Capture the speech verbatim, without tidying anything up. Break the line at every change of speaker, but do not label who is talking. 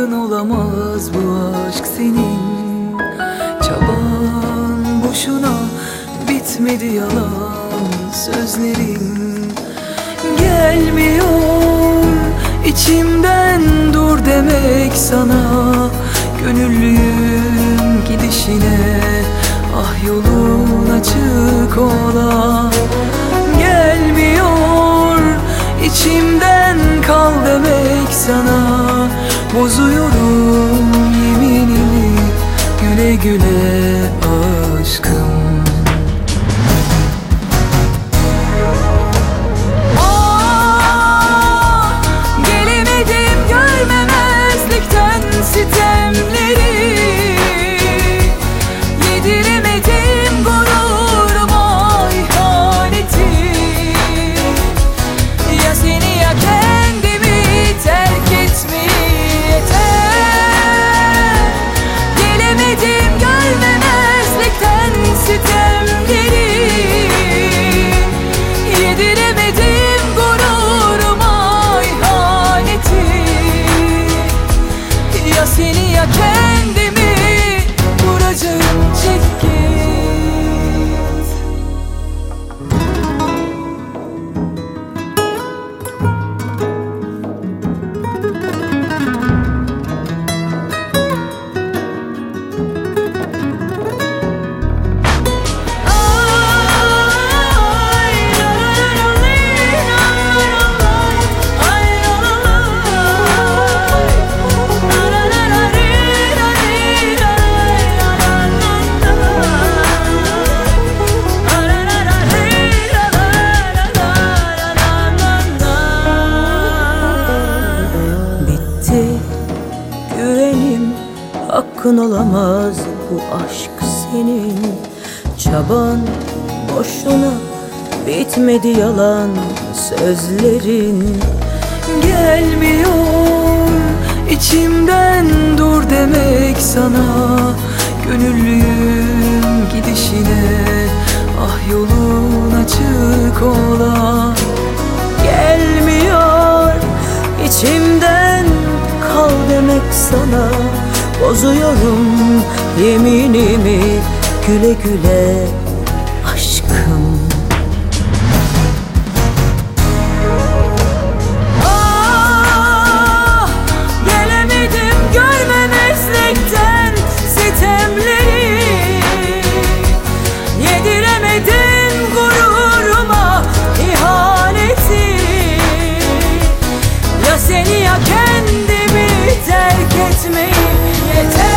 hakkın olamaz bu aşk senin. Çaban boşuna bitmedi, yalan sözlerin. Gelmiyor içimden dur demek sana, gönüllüyüm gidişine. Ah yolun açık ola. Gelmiyor içimden kal demek sana, bozuyorum yeminimi güle güle aşkım.
Seni ya kendimi vuracağım, çek git.
Güvenim, hakkın olamaz bu aşk senin. Çaban boşuna bitmedi, yalan sözlerin.
Gelmiyor içimden dur demek sana, gönüllüyüm gidişine. Ah yolun açık ola.
Gelmiyor içimden kal demek sana, bozuyorum yeminimi güle güle aşkım.
Ah, gelemedim görmemezlikten sitemleri. Yediremedim gururuma ihaneti. Ya seni ya kendimi terk etmeyi yeter.